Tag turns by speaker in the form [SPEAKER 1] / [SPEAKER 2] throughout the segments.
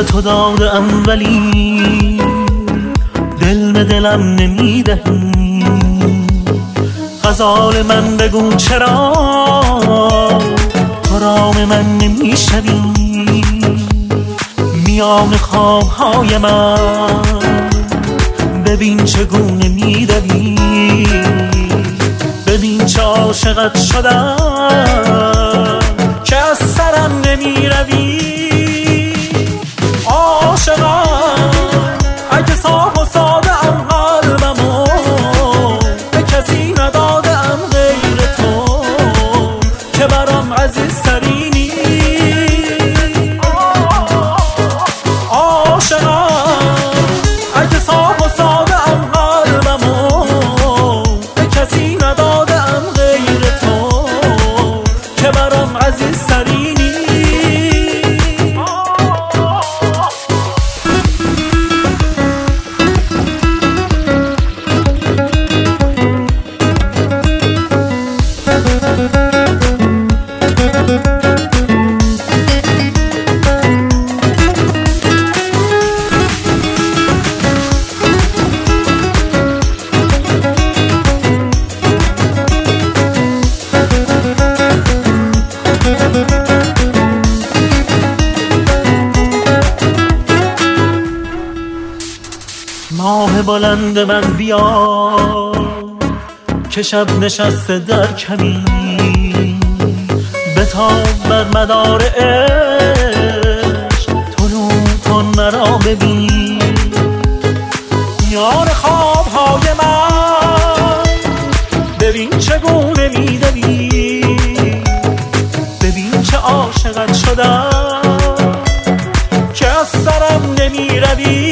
[SPEAKER 1] تو دادم ولی دل به دلم نمیدهی. غزال من بگو چرا تو رام من نمیشوی. میان خوابهای من ببین چگونه میدوی. ببین چه عاشقت شدم که از سرم نمیروی. عاشقم اگه صاف و ساده ام قلبمو به کسی ندادم غیر تو که برام عزیز ترینی. عاشقم اگه صاف و ساده ام قلبمو به کسی ندادم غیر تو که برام عزیز ترینی. ماه بلند من بیا که شب نشسته در کمین. بتاب بر مدار عشق طلوع کن مرا ببین. میان خوابهای من ببین چگونه میدوی. ببین چه عاشقت شدم که از سرم نمیروی.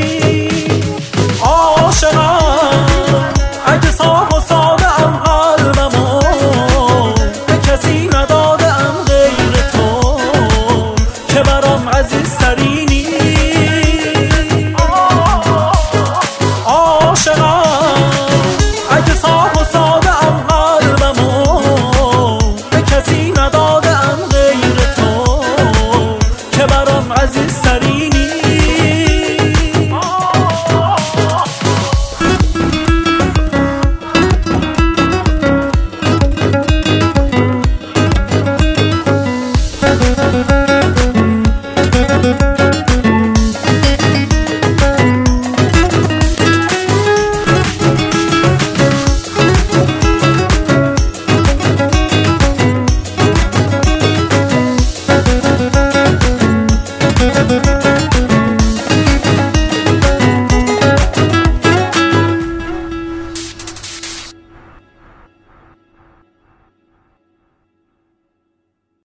[SPEAKER 1] عاشقم اگه صاف و ساده ام قلبمو به کسی ندادم غیر تو که برام عزیز ترینی. عاشقم اگه صاف و ساده ام قلبمو به کسی ندادم غیر تو که برام عزیز